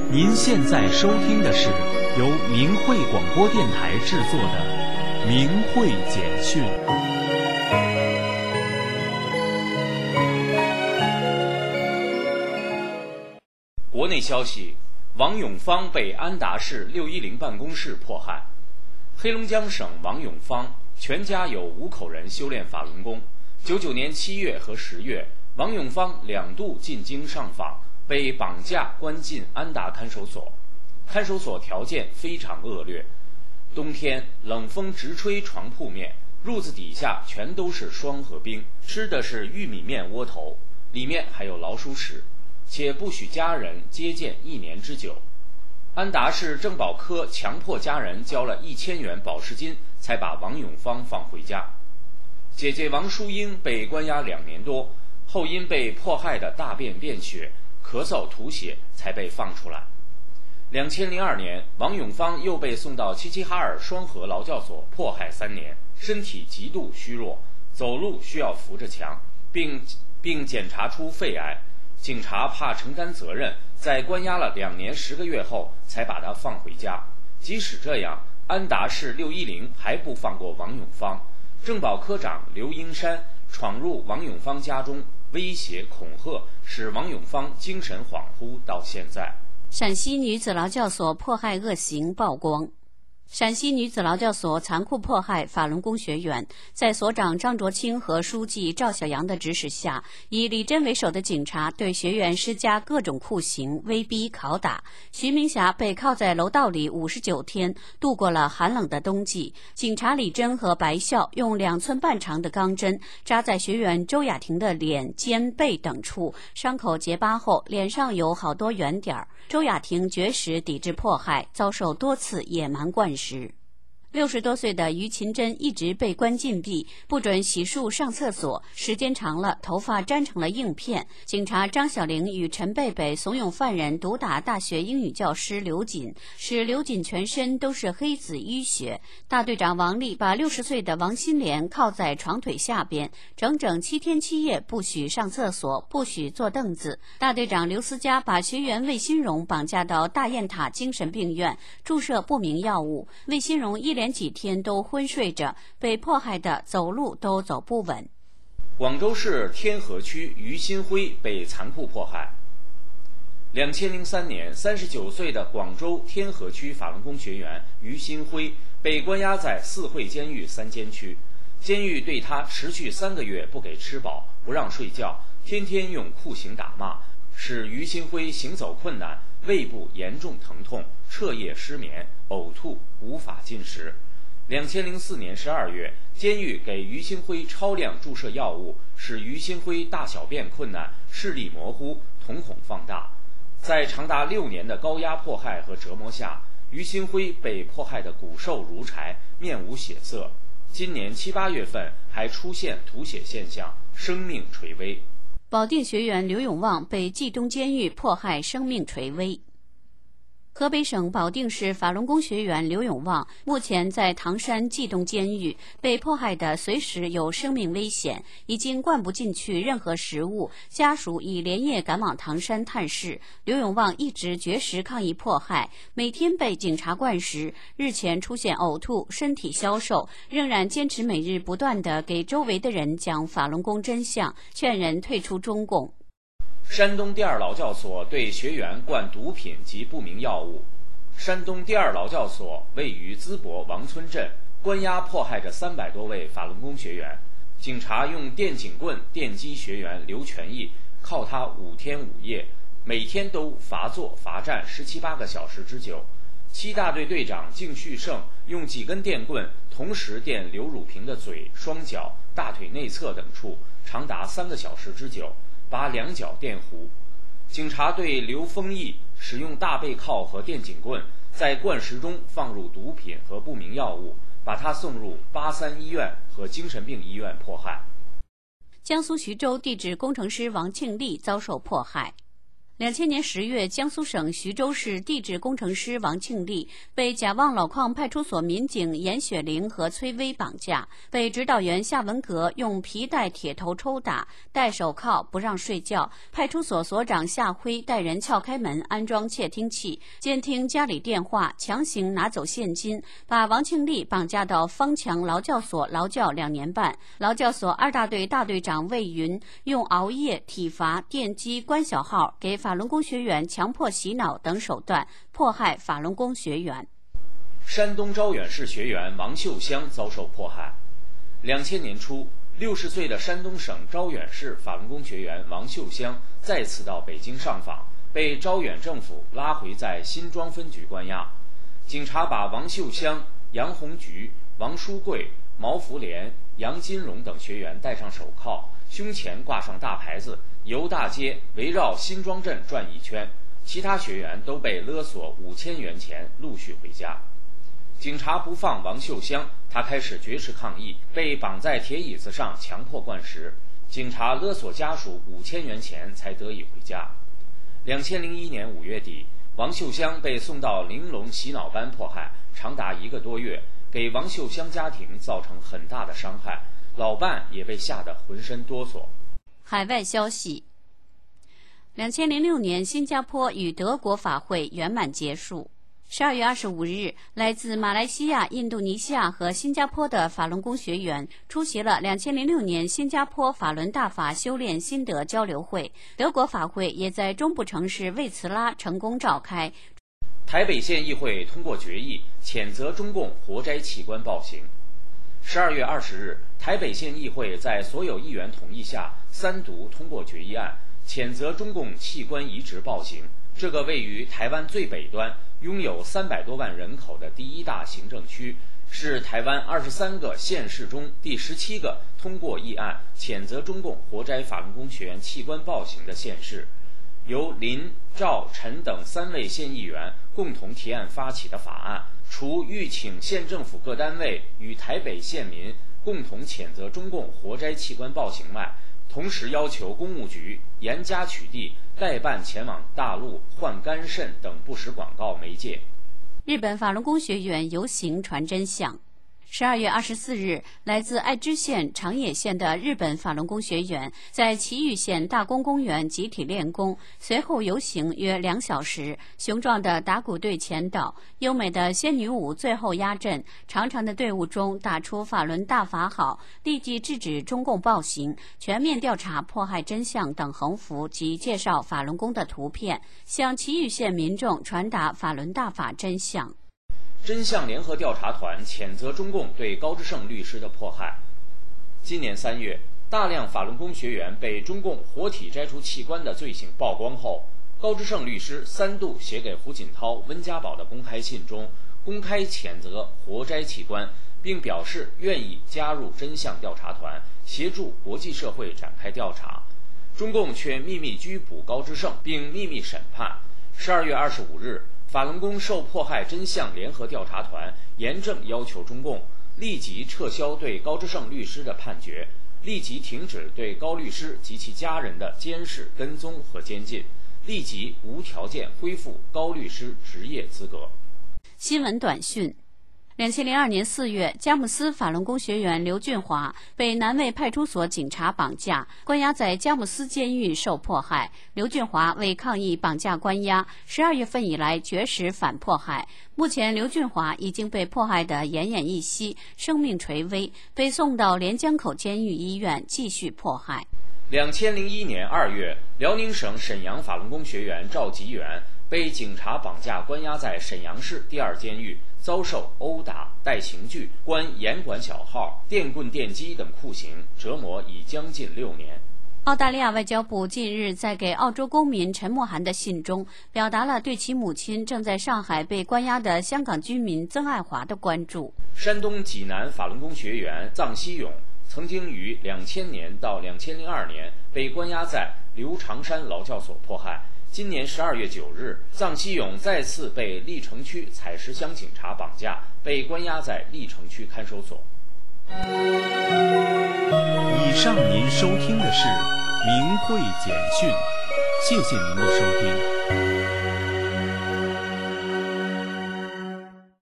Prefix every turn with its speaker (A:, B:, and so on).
A: 您现在收听的是由明慧广播电台制作的《明慧简讯》。国内消息：王永芳被安达市610办公室迫害。黑龙江省王永芳全家有5口人修炼法轮功。99年7月和10月，王永芳2度进京上访，被绑架关进安达看守所。看守所条件非常恶劣，冬天冷风直吹床铺面，褥子底下全都是霜和冰，吃的是玉米面窝头，里面还有老鼠屎，且不许家人接见1年之久。安达市政保科强迫家人交了1000元保释金，才把王永芳放回家。姐姐王淑英被关押2年多，后因被迫害的大便便血、咳嗽吐血，才被放出来。2002年，王永芳又被送到齐齐哈尔双河劳教所迫害3年，身体极度虚弱，走路需要扶着墙，并检查出肺癌。警察怕承担责任，在关押了2年10个月后，才把他放回家。即使这样，安达市610还不放过王永芳。政保科长刘英山闯入王永芳家中，威胁恐吓，使王永芳精神恍惚到现在。
B: 陕西女子劳教所迫害恶行曝光。陕西女子劳教所残酷迫害法轮功学员，在所长张卓清和书记赵小阳的指使下，以李真为首的警察对学员施加各种酷刑、威逼、拷打。徐明霞被铐在楼道里59天，度过了寒冷的冬季。警察李真和白笑用2寸半长的钢针扎在学员周雅婷的脸、肩、背等处，伤口结疤后，脸上有好多圆点。周雅婷绝食抵制迫害，遭受多次野蛮灌食。60多岁的于勤珍一直被关禁闭，不准洗漱上厕所，时间长了，头发粘成了硬片。警察张小玲与陈贝贝怂恿犯人毒打大学英语教师刘瑾，使刘瑾全身都是黑紫淤血。大队长王丽把60岁的王新莲铐在床腿下边，整整7天7夜不许上厕所，不许坐凳子。大队长刘思佳把学员魏新荣绑架到大雁塔精神病院，注射不明药物。魏新荣连几天都昏睡着，被迫害的走路都走不稳。
A: 广州市天河区于新辉被残酷迫害。2003年，39岁的广州天河区法轮功学员于新辉被关押在四惠监狱3监区，监狱对他持续3个月不给吃饱，不让睡觉，天天用酷刑打骂，使于新辉行走困难，胃部严重疼痛，彻夜失眠，呕吐，无法进食。2004年12月，监狱给于新辉超量注射药物，使于新辉大小便困难，视力模糊，瞳孔放大。在长达6年的高压迫害和折磨下，于新辉被迫害得骨瘦如柴，面无血色。今年7、8月份还出现吐血现象，生命垂危。
B: 保定学员刘永旺被冀东监狱迫害，生命垂危。河北省保定市法轮功学员刘永旺目前在唐山冀东监狱，被迫害的随时有生命危险，已经灌不进去任何食物，家属已连夜赶往唐山探视。刘永旺一直绝食抗议迫害，每天被警察灌食，日前出现呕吐，身体消瘦，仍然坚持每日不断地给周围的人讲法轮功真相，劝人退出中共。
A: 山东第二劳教所对学员灌毒品及不明药物。山东第二劳教所位于淄博王村镇，关押迫害着300多位法轮功学员。警察用电警棍电击学员刘全义，铐他5天5夜，每天都罚坐罚站17、18个小时之久。7大队队长靳旭胜用几根电棍同时电刘汝平的嘴、双脚、大腿内侧等处，长达3个小时之久，把2脚电糊。警察对刘丰义使用大背铐和电警棍，在灌食中放入毒品和不明药物，把他送入83医院和精神病医院迫害。
B: 江苏徐州地质工程师王庆丽遭受迫害。 2000年10月，江苏省徐州市地质工程师王庆利被贾望老矿派出所民警严雪玲和崔薇绑架，被指导员夏文革用皮带、铁头抽打，戴手铐不让睡觉。派出所所长夏辉带人撬开门，安装窃听器，监听家里电话，强行拿走现金，把王庆利绑架到方强劳教所劳教2年半。劳教所2大队大队长魏云用熬夜、体罚、电击、关小号给法轮功学员强迫洗脑等手段迫害法轮功学员。
A: 山东招远市学员王秀香遭受迫害。2000年初，60岁的山东省招远市法轮功学员王秀香再次到北京上访，被招远政府拉回在新庄分局关押。警察把王秀香、杨红菊、王书贵、毛福莲、杨金荣等学员戴上手铐，胸前挂上大牌子，游大街，围绕新庄镇转一圈。其他学员都被勒索5000元钱，陆续回家。警察不放王秀香，他开始绝食抗议，被绑在铁椅子上强迫灌食。警察勒索家属5000元钱才得以回家。2001年5月底，王秀香被送到玲珑洗脑班迫害，长达1个多月，给王秀香家庭造成很大的伤害，老伴也被吓得浑身哆嗦。
B: 海外消息：2006年，新加坡与德国法会圆满结束。12月25日，来自马来西亚、印度尼西亚和新加坡的法轮功学员出席了2006年新加坡法轮大法修炼心得交流会。德国法会也在中部城市魏茨拉成功召开。
A: 台北县议会通过决议，谴责中共活摘器官暴行。12月20日，台北县议会在所有议员同意下3读通过决议案，谴责中共器官移植暴行。这个位于台湾最北端、拥有300多万人口的第1大行政区，是台湾23个县市中第17个通过议案谴责中共活摘法轮功学员器官暴行的县市。由林、赵、陈等3位县议员共同提案发起的法案，除欲请县政府各单位与台北县民共同谴责中共活摘器官暴行外，同时要求公务局严加取缔代办前往大陆换肝肾等不实广告媒介。
B: 日本法轮功学员游行传真相。12月24日，来自爱知县、长野县的日本法轮功学员在埼玉县大宫公园集体练功，随后游行约2小时。雄壮的打鼓队前导，优美的仙女舞最后压阵，长长的队伍中打出法轮大法好，立即制止中共暴行，全面调查迫害真相等横幅及介绍法轮功的图片，向埼玉县民众传达法轮大法真相。
A: 真相联合调查团谴责中共对高志胜律师的迫害。今年3月，大量法轮功学员被中共活体摘除器官的罪行曝光后，高志胜律师3度写给胡锦涛、温家宝的公开信中，公开谴责活摘器官，并表示愿意加入真相调查团，协助国际社会展开调查。中共却秘密拘捕高志胜，并秘密审判。12月25日，法轮功受迫害真相联合调查团严正要求中共立即撤销对高志胜律师的判决，立即停止对高律师及其家人的监视、跟踪和监禁，立即无条件恢复高律师职业资格。
B: 新闻短讯。2002年4月，佳木斯法轮功学员刘俊华被南卫派出所警察绑架，关押在佳木斯监狱受迫害。刘俊华为抗议绑架关押，12月份以来绝食反迫害。目前，刘俊华已经被迫害得奄奄一息，生命垂危，被送到连江口监狱医院继续迫害。
A: 2001年2月，辽宁省沈阳法轮功学员赵吉元被警察绑架关押在沈阳市第2监狱，遭受殴打、戴刑具、关严管小号、电棍电击等酷刑，折磨已将近6年。
B: 澳大利亚外交部近日在给澳洲公民陈默涵的信中，表达了对其母亲正在上海被关押的香港居民曾爱华的关注。
A: 山东济南法轮功学员臧希勇曾经于2000年到2002年被关押在刘长山劳教所迫害。今年12月9日，臧希勇再次被历城区采石乡警察绑架，被关押在历城区看守所。
C: 以上您收听的是明慧简讯。
A: 谢谢您的收听。